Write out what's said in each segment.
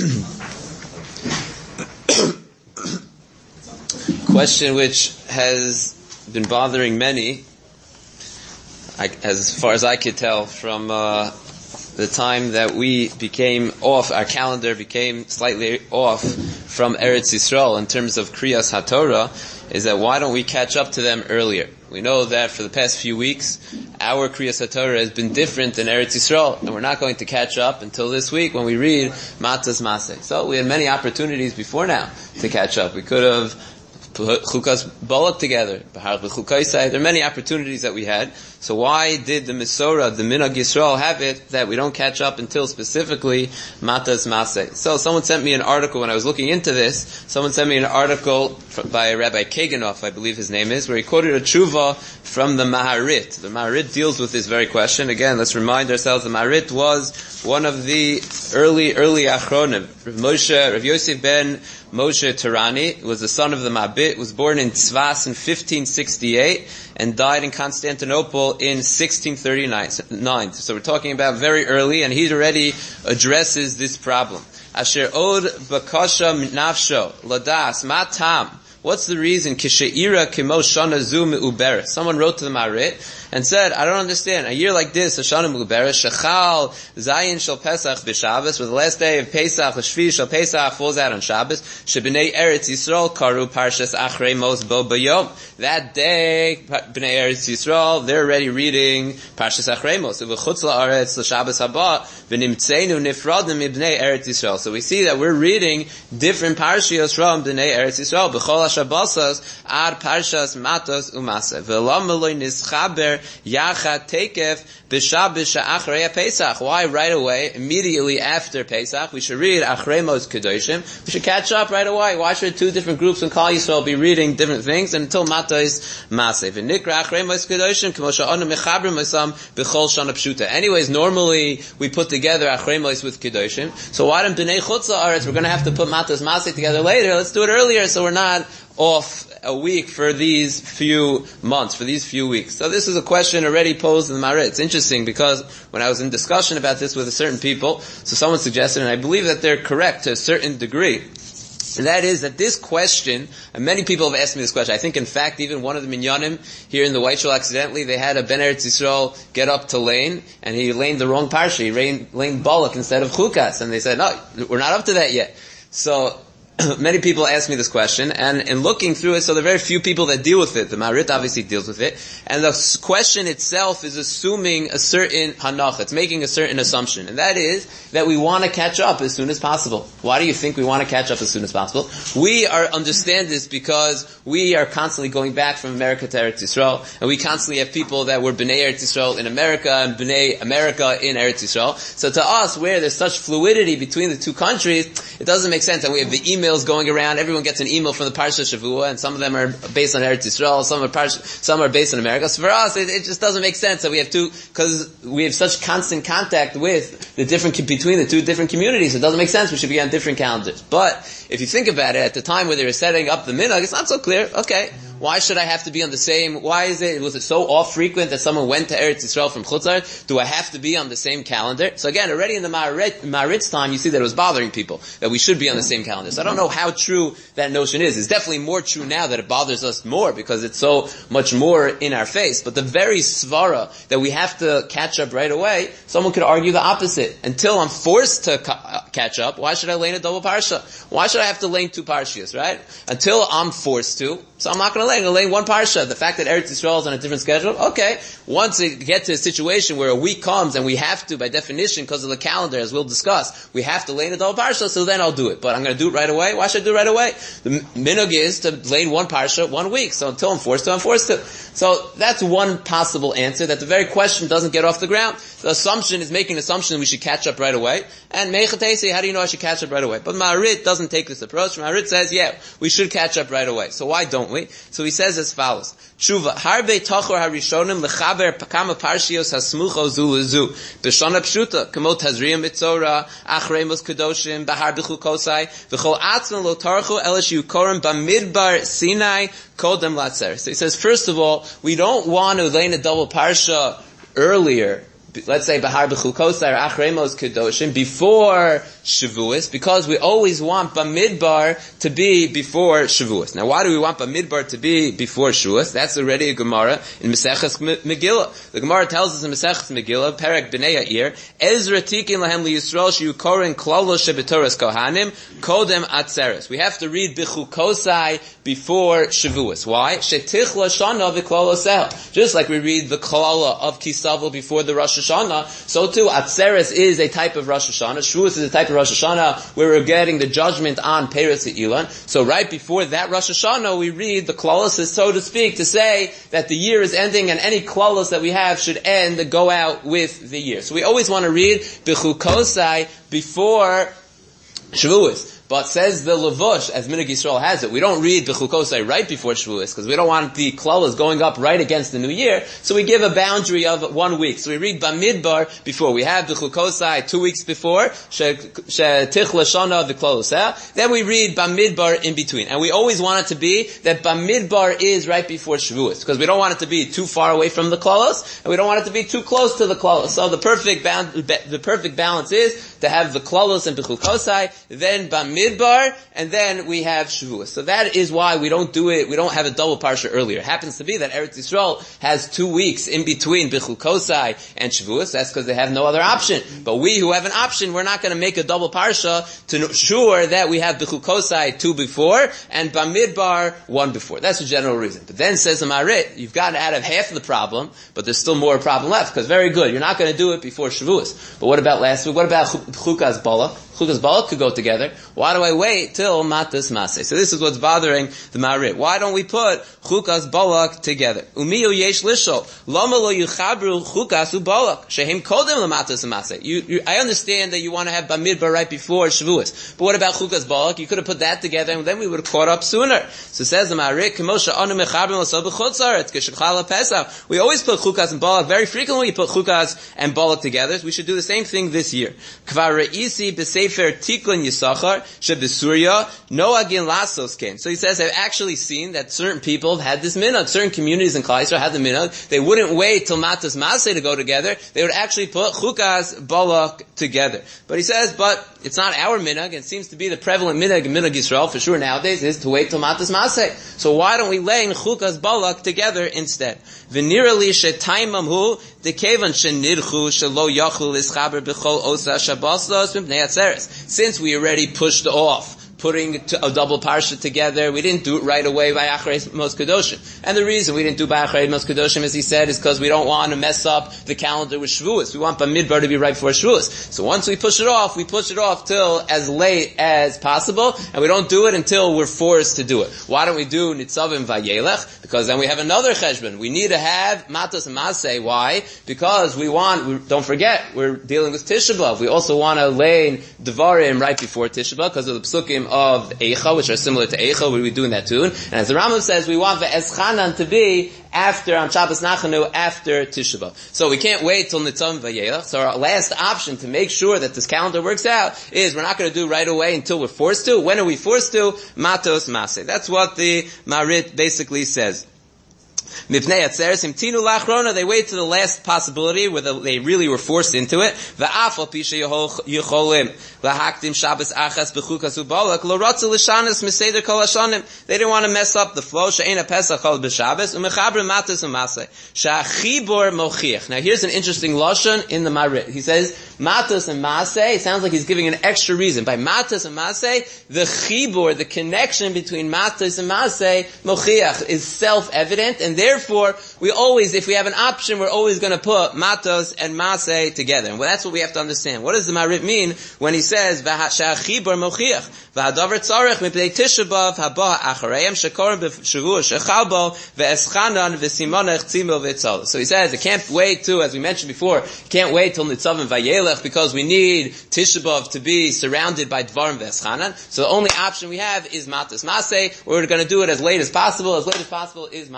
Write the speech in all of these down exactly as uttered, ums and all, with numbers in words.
Question which has been bothering many, I, as far as I could tell, from uh, the time that we became off, our calendar became slightly off from Eretz Yisrael in terms of Kriyas HaTorah, is that why don't we catch up to them earlier? We know that for the past few weeks, our Kriyas HaTorah has been different than Eretz Yisrael, and we're not going to catch up until this week when we read Matas Maseh. So we had many opportunities before now to catch up. We could have put Chukas Balak together. There are many opportunities that we had. So why did the Mesorah, the Minhag Yisrael, have it that we don't catch up until specifically Matas Maseh? So someone sent me an article when I was looking into this. Someone sent me an article by Rabbi Kaganov, I believe his name is, where he quoted a tshuva from the Maharit. The Maharit deals with this very question. Again, let's remind ourselves, the Maharit was one of the early, early Achronim. Rav Moshe, Rav Yosef ben Moshe Tarani was the son of the Mabit, was born in Tzvas in fifteen sixty-eight and died in Constantinople in sixteen thirty-nine. So we're talking about very early, and he already addresses this problem. Asher od bakasha nafsho ladas matam. What's the reason? Kisheira kimo shana zu me'uberet. Someone wrote to the Maharit and said, I don't understand. A year like this, a shana me'uberet, shechal zayin shel Pesach b'Shabbos, where the last day of Pesach, the Shvi shel Pesach, falls out on Shabbos. Shebnei Eretz Yisrael karu parshas achrei mos bo bayom. That day, Bnei Eretz Yisrael, they're already reading parshas achrei mos. V'chutz la'aretz l'Shabbos haba v'nimtzeinu nifradim mibnei Eretz Yisrael. So we see that we're reading different parshios from Bnei Eretz Yisrael. B'chol Shabbos ad parshas matos umase ve'lam loy nischaber yachat tekef b'Shabbos she'achrei Pesach. Why right away, immediately after Pesach, we should read Achrei Mos Kedoshim? We should catch up right away. Why should two different groups in Klal Yisrael be reading different things until matos maseh? V'nikra Achrei Mos Kedoshim k'mo she'anu mechaber mosam b'chol shana pshuta. Anyways, normally we put together Achrei Mos with Kedoshim. So why don't B'nei Chutz La'aretz, we're going to have to put matos maseh together later? Let's do it earlier so we're not off a week for these few months, for these few weeks. So this is a question already posed in the Maharit. It's interesting because when I was in discussion about this with a certain people, so someone suggested, and I believe that they're correct to a certain degree, and that is that this question, and many people have asked me this question, I think in fact even one of the minyanim here in the White Shul accidentally, they had a Ben Eretz Yisrael get up to lane, and he laned the wrong parsha, he laned, laned Balak instead of Chukas, and they said, no, we're not up to that yet. So, many people ask me this question, and in looking through it, so there are very few people that deal with it. The Maharit obviously deals with it, and the question itself is assuming a certain hanach. It's making a certain assumption, and that is that we want to catch up as soon as possible. Why do you think we want to catch up as soon as possible? We are understand this because we are constantly going back from America to Eretz Yisrael, and we constantly have people that were Bnei Eretz Yisrael in America and Bnei America in Eretz Yisrael. So to us, where there's such fluidity between the two countries, it doesn't make sense, and we have the email emails going around. Everyone gets an email from the Parsha Shavua, and some of them are based on Eretz Yisrael, some are Parsha, some are based on America. So for us, it, it just doesn't make sense that we have two, because we have such constant contact with the different between the two different communities. It doesn't make sense. We should be on different calendars. But if you think about it, at the time where they were setting up the minhag, it's not so clear. Okay, why should I have to be on the same? Why is it? Was it so off frequent that someone went to Eretz Yisrael from Chutz La'aretz? Do I have to be on the same calendar? So again, already in the Maharit, Maharit's time, you see that it was bothering people that we should be on the same calendar. So I don't know how true that notion is. It's definitely more true now that it bothers us more because it's so much more in our face. But the very svara that we have to catch up right away, someone could argue the opposite. Until I'm forced to ca- catch up, why should I lane a double parsha? Why should I have to lane two parshias, right? Until I'm forced to, so I'm not going to lane. I'm going to lane one parsha. The fact that Eretz Yisrael is on a different schedule, okay. Once it gets to a situation where a week comes and we have to, by definition, because of the calendar, as we'll discuss, we have to lane a double parsha, so then I'll do it. But I'm going to do it right away. Why should I do it right away? The minhag is to lane one parsha one week. So until I'm forced to, I'm forced to. So that's one possible answer, that the very question doesn't get off the ground. The assumption is making an assumption we should catch up right away. And Meichatesi, how do you know I should catch up right away? But Maharit doesn't take this approach. Maharit says, yeah, we should catch up right away. So why don't we? So he says as follows. Tshuva, harbe tachor harishonim lechaber kama parshios hasmucho zu lezu. B'shana pshuta, kamo tazriyah mitzora, achrei mos kedoshim, bahar b'chu kosai, v'chol atzman lo tarchu elish yukorim b'midbar Sinai kodem latzer. So he says, first of all, we don't want to lane a double parsha earlier. Let's say Bahar B'chu Kosai or Achrei Mos Kedoshim, before Shavuos, because we always want Bamidbar to be before Shavuos. Now, why do we want Bamidbar to be before Shavuos? That's already a Gemara in Maseches Megillah. The Gemara tells us in Maseches Megillah, Perek Bnei Yair, Ezra tikin lahem liyisrael sheyukorin klalo shebetoras kohanim kodem atzeres. We have to read Bechukosai before Shavuos. Why? Shetichla shana v'kloloseh. Just like we read the klala of Kisavul before the Rosh Hashanah, so too Atzeres is a type of Rosh Hashanah. Shavuos is a type of Rosh Hashanah where we're getting the judgment on Peretz Ilan. So right before that Rosh Hashanah, we read the klalos, so to speak, to say that the year is ending and any klalos that we have should end, go out with the year. So we always want to read Bechukosai before Shavuos. But says the Levush, as Minig Yisrael has it, we don't read Bechukosai right before Shavuos, because we don't want the klalas going up right against the new year, so we give a boundary of one week. So we read Bamidbar before. We have Bechukosai two weeks before, Shetichla Shana v'Kloloseh. Then we read Bamidbar in between. And we always want it to be that Bamidbar is right before Shavuos, because we don't want it to be too far away from the klalos, and we don't want it to be too close to the klalos. So the perfect, ba- the perfect balance is to have the klalos and Bechukosai, then Bamidbar, Midbar, and then we have Shavuos. So that is why we don't do it, we don't have a double parsha earlier. It happens to be that Eretz Yisrael has two weeks in between Bechukosai and Shavuos. That's because they have no other option. But we who have an option, we're not going to make a double parsha to ensure that we have Bechukosai two before and Bamidbar one before. That's the general reason. But then says the Marit, you've gotten out of half of the problem, but there's still more problem left, because very good, you're not going to do it before Shavuos. But what about last week? What about Chukas Balak? Chukas Balak could go together. Why do I wait till Matas Maseh? So this is what's bothering the Marit. Why don't we put Chukas Balak together? Umiyu yesh lishol. Lama lo yuchabru Chukas uBalak. Shehem kodem lamatas Maseh. You, you, I understand that you want to have Bamidbar right before Shavuos. But what about Chukas Balak? You could have put that together and then we would have caught up sooner. So says the Marit, Kemosha anu mechabrim l'sol b'chutzaretz, k'shechal Pesach. We always put Chukas and Balak. Very frequently we put Chukas and Balak together. We should do the same thing this year. Kvar re'isi b'sefer Tikkun Yisachar shebesurya noagin lasos came. So he says, I've actually seen that certain people have had this minhag. Certain communities in Klal Yisrael had the minhag. They wouldn't wait till Matas Maseh to go together. They would actually put Chukas Balak together. But he says, but it's not our minhag. It seems to be the prevalent minhag in Minhag Yisrael for sure nowadays is to wait till Matas Maseh. So why don't we lay in Chukas Balak together instead? V'nirali shetaimam hu dekevan shenirchu shelo yachlu lischaber b'chol osa shabbasos mipnei atzeres. Since we already pushed off putting a double parsha together, we didn't do it right away by Acharei Mos Kedoshim. And the reason we didn't do by Acharei Mos Kedoshim, as he said, is because we don't want to mess up the calendar with Shavuos. We want Bamidbar to be right before Shavuos. So once we push it off, we push it off till as late as possible, and we don't do it until we're forced to do it. Why don't we do Nitzavim Vayelech? Because then we have another cheshbon. We need to have Matos and Maseh. Why? Because we want, we, don't forget, we're dealing with Tisha B'Av. We also want to lay in Devarim right before Tisha B'Av, because of the psukim of Eicha, which are similar to Eicha, what we do in that tune. And as the Rambam says, we want the Eschanan to be after, on Shabbos Nachanu, after Tisha B'Av. So we can't wait till Nitzam Vayelach. So our last option to make sure that this calendar works out is we're not going to do right away until we're forced to. When are we forced to? Matos Maseh. That's what the Marit basically says. Mipnei atzeres imtinu lachrona. They wait to the last possibility where the, they really were forced into it. Va'afal pisha yicholim lahakdim Shabbos achas bechukas ubalak lo ratzu l'shanas miseder kol hashanim. They didn't want to mess up the flow. She'ena pesach kol b'Shabbos u'mechabrim matas u'maseh sha'achibor mochiach. Now here's an interesting lashon in the Marit. He says matas and maseh. It sounds like he's giving an extra reason. By matas and maseh, the chibor, the connection between matas and maseh mochiach is self-evident, and therefore, we always, if we have an option, we're always going to put matos and maseh together. And that's what we have to understand. What does the Marit mean when he says, v'ha'chibor mochiach, v'hadavar tzarech mipnei Tisha B'Av haba achareim shekorim b'shavua shechal bo ve'eschanan v'simonech tzimil v'etzal. So he says, it can't wait to, as we mentioned before, it can't wait till Nitzavim Vayelech because we need Tisha B'Av to be surrounded by Dvarim v'eschanan. So the only option we have is matos maseh. We're going to do it as late as possible. As late as possible is matos maseh.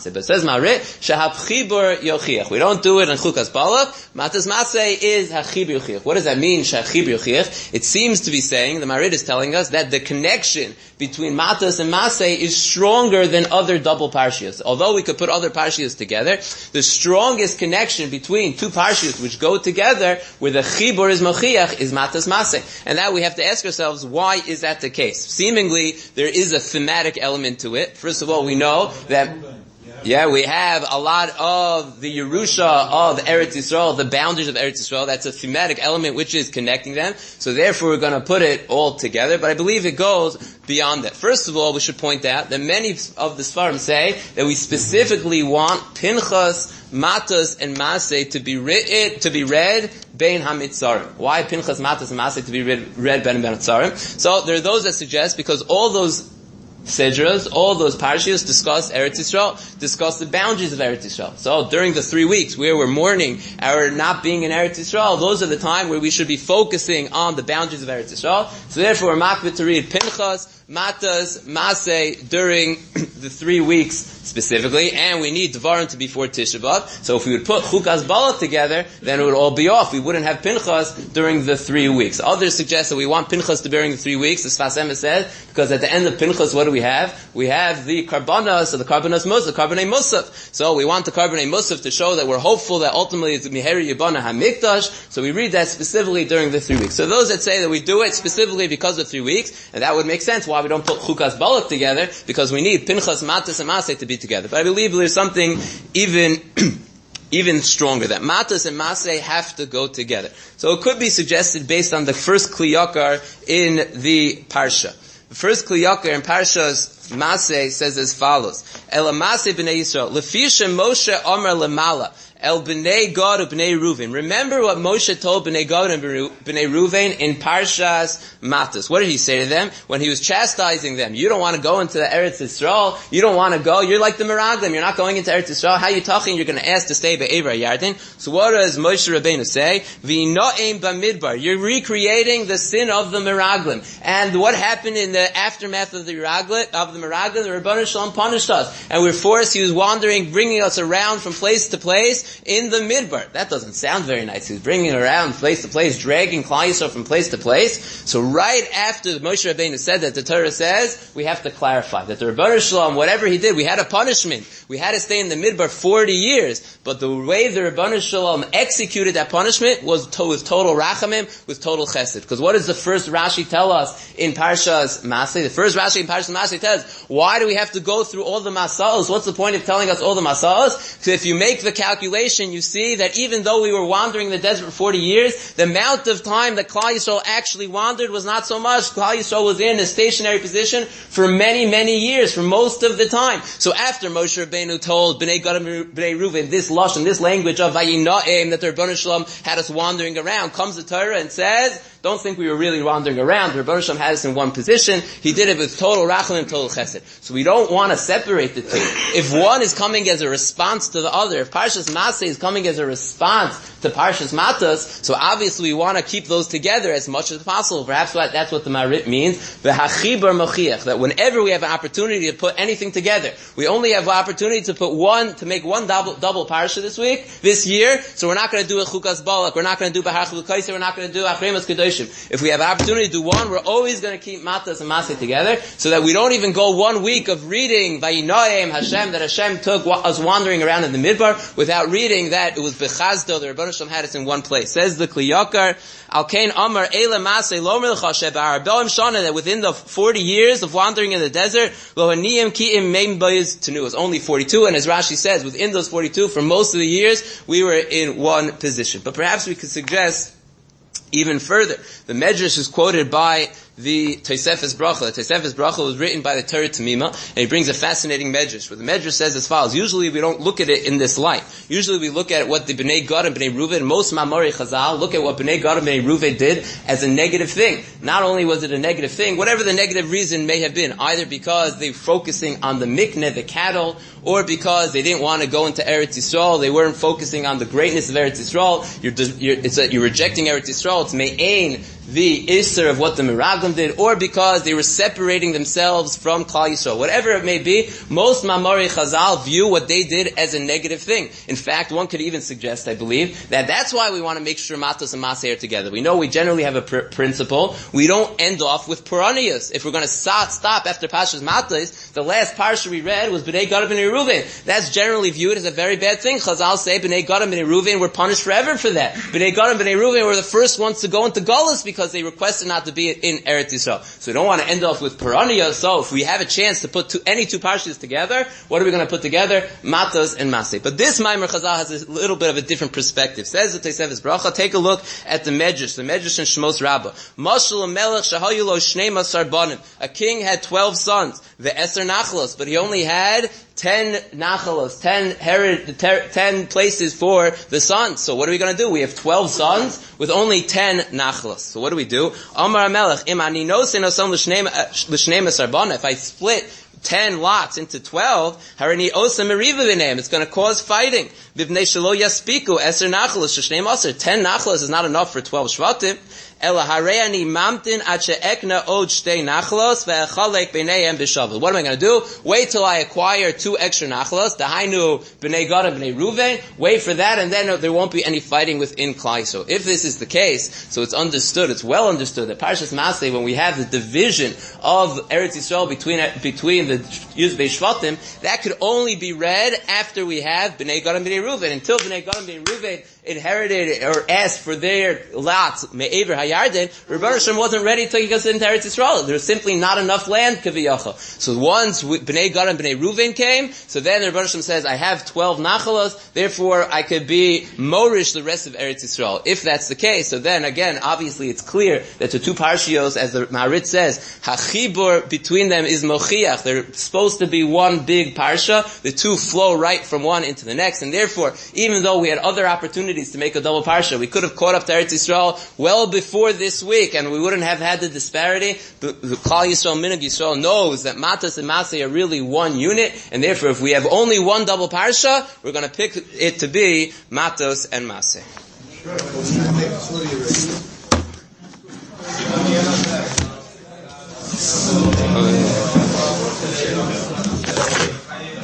Maseh. But it says Marit, Shehachibur Yochiach. We don't do it in Chukas Balak. Matas Maseh is Hachibur Yochiach. What does that mean, Shehachibur Yochiach? It seems to be saying, the Marit is telling us, that the connection between Matas and Maseh is stronger than other double Parshias. Although we could put other Parshias together, the strongest connection between two Parshias which go together, where the Chibur is Mochiach, is Matas Maseh. And that we have to ask ourselves, why is that the case? Seemingly, there is a thematic element to it. First of all, we know that yeah, we have a lot of the Yerusha of Eretz Yisrael, the boundaries of Eretz Yisrael. That's a thematic element which is connecting them. So therefore we're going to put it all together. But I believe it goes beyond that. First of all, we should point out that many of the Sfarim say that we specifically want Pinchas, Matas, and Maseh to be written, to be read Bein HaMitzarim. Why Pinchas, Matas, and Maseh to be read, read Bein HaMitzarim? So there are those that suggest because all those Sedras, all those Parshias discuss Eretz Yisrael, discuss the boundaries of Eretz Yisrael. So during the three weeks where we're mourning our not being in Eretz Yisrael, those are the time where we should be focusing on the boundaries of Eretz Yisrael. So therefore we're makbid to read Pinchas, Matas, Maseh during the three weeks specifically, and we need Dvarim to be for Tisha B'Av. So if we would put Chukas Balak together, then it would all be off. We wouldn't have Pinchas during the three weeks. Others suggest that we want Pinchas to be during the three weeks, as Sfas Emes says, because at the end of Pinchas, what do we have? We have the Karbanas, so the Karbanas Musaf, the Karbanei Musaf. So we want the Karbanei Musaf to show that we're hopeful that ultimately it's Miheri Yibana HaMikdash. So we read that specifically during the three weeks. So those that say that we do it specifically because of three weeks, and that would make sense why we don't put Chukas Balak together, because we need Pinchas, Matas, and Maseh to be together. But I believe there's something even even stronger, that Matas and Maseh have to go together. So it could be suggested based on the first Kli Yakar in the Parsha. The first Kli Yakar in Parsha's Maseh says as follows: El Maseh b'nei Yisrael, Lefi Moshe Amar Lemala, El B'nei Gad u B'nei Ruvain. Remember what Moshe told B'nei Gad and B'nei Ruvain in Parshas Matas. What did he say to them? When he was chastising them, you don't want to go into the Eretz Yisrael, you don't want to go, you're like the Meraglim, you're not going into Eretz Yisrael, how are you talking? You're going to ask to stay by Eivra Yarden. So what does Moshe Rabbeinu say? V'no'eim b'midbar. You're recreating the sin of the Meraglim. And what happened in the aftermath of the Meraglim, of the Meraglim, the Rebbeinu Shalom punished us. And we're forced, he was wandering, bringing us around from place to place, in the midbar. That doesn't sound very nice. He's bringing around place to place, dragging Klal Yisrael from place to place. So right after Moshe Rabbeinu said that, the Torah says, we have to clarify that the Rebbeinu Shalom, whatever he did, we had a punishment. We had to stay in the midbar forty years. But the way the Rebbeinu Shalom executed that punishment was to, with total rachamim, with total chesed. Because what does the first Rashi tell us in Parshas Maseh? The first Rashi in Parshas Maseh tells us, why do we have to go through all the masalos? What's the point of telling us all the masalos? Because if you make the calculation, you see that even though we were wandering in the desert for forty years, the amount of time that Klal Yisrael actually wandered was not so much. Klal Yisrael was in a stationary position for many, many years, for most of the time. So after Moshe Rabbeinu told Bnei Gad and Bnei Ruvain this lashon, this language of Vayino'im, that the Rebbeinu Shalom had us wandering around, comes the Torah and says, don't think we were really wandering around. The Rebbeinu Shalom had us in one position. He did it with total rachel and total chesed. So we don't want to separate the two. If one is coming as a response to the other, if Parshas Maseh is coming as a response to Parshas Matas, so obviously we want to keep those together as much as possible. Perhaps that's what the Marit means. The Hachibar Mochiach, that whenever we have an opportunity to put anything together, we only have an opportunity to put one, to make one double, double Parsha this week, this year, so we're not going to do a Chukas Balak, we're not going to do Bahar Chulukaiser, we're not going to do Achremas Kedoshim. If we have an opportunity to do one, we're always going to keep Matas and Maseh together, so that we don't even go one week of reading Vayino'im Hashem, that Hashem took us wandering around in the midbar, without reading that it was Bechazdo, the Rebbeinu Shalom had us in one place. Says the Kli Yakar, Al Kain Amar Eila Maseh Lo Melcha Shebar Be'im Shana, that within the forty years of wandering in the desert, Lo Haniyim Ki'im Meim Bayis Tenu, it was only forty-two, and as Rashi says, within those forty-two, for most of the years, we were in one position. But perhaps we could suggest even further. The Medrash is quoted by the Tosefes Bracha. The Tosefes Bracha was written by the Torah Tamima, and he brings a fascinating Medrash, where the Medrash says as follows. Usually we don't look at it in this light. Usually we look at what the Bnei Gad and Bnei Ruvain, most Mamori Chazal, look at what Bnei Gad and Bnei Ruvain did as a negative thing. Not only was it a negative thing, whatever the negative reason may have been, either because they're focusing on the mikneh, the cattle, or because they didn't want to go into Eretz Yisrael, they weren't focusing on the greatness of Eretz Yisrael, you're, you're, it's a, you're rejecting Eretz Yisrael, it's me'ain, the Isser of what the Meraglim did, or because they were separating themselves from Klal Yisrael. Whatever it may be, most Mamari Chazal view what they did as a negative thing. In fact, one could even suggest, I believe, that that's why we want to make sure Matos and Maseh are together. We know we generally have a pr- principle. We don't end off with Puranias. If we're going to stop, stop after Pashas Matos, the last parsha we read was B'nai Gad B'nai Reuven. That's generally viewed as a very bad thing. Chazal say B'nai Gad B'nai Reuven were punished forever for that. B'nai Gad B'nai Reuven were the first ones to go into Golus because they requested not to be in Eretz Yisrael. So we don't want to end off with Purania. So if we have a chance to put two, any two parshas together, what are we going to put together? Matos and Maseh. But this Maimer Chazal has a little bit of a different perspective. Says the Tosefes Bracha, take a look at the Medrash, the Medrash in Shmos Rabbah. Mashal Melech Shahayu Lo Shnei Masar Banim. A king had twelve sons, the Eser Nachlos, but he only had ten nachalos, ten hered, ter, ten places for the sons. So what are we going to do? We have twelve sons with only ten nachalos. So what do we do? Amar Melech, im ani nosen osam l'shnei masar bana. If I split ten lots into twelve, harini osam meriva b'neim. It's going to cause fighting. B'bnei shelo yaspiku eser nachalos shnei masar. Ten nachalos is not enough for twelve shvatim. Ela hareani mamtin at she'ekna od shtei nachlos ve'echalek b'neihem b'shavel. What am I going to do? Wait till I acquire two extra nachlos. Dahainu b'nei Gad and b'nei Ruven. Wait for that, and then there won't be any fighting within Klai. So if this is the case, so it's understood, it's well understood that Parshas Maseh, when we have the division of Eretz Yisrael between between the Yuzbei Shvatim, that could only be read after we have b'nei Gad and b'nei Ruven. Until b'nei Gad and b'nei Ruven inherited or asked for their lots me'ever hayarden, Rebbe Hashem wasn't ready to take us into Eretz Yisrael. There was simply not enough land kaviyachah. So once Bnei Gad and Bnei Ruven came, so then Rebbe Hashem says, I have twelve nachalos, therefore I could be morish the rest of Eretz Yisrael. If that's the case, so then again, obviously it's clear that the two parshios, as the Maharit says, hachibur between them is mochiach. They're supposed to be one big parsha. The two flow right from one into the next, and therefore, even though we had other opportunities to make a double parsha, we could have caught up to Eretz Yisrael well before this week, and we wouldn't have had the disparity. The Klal Yisrael, Minhag Yisrael knows that Matas and Maseh are really one unit, and therefore if we have only one double parsha, we're going to pick it to be Matos and Maseh. Sure.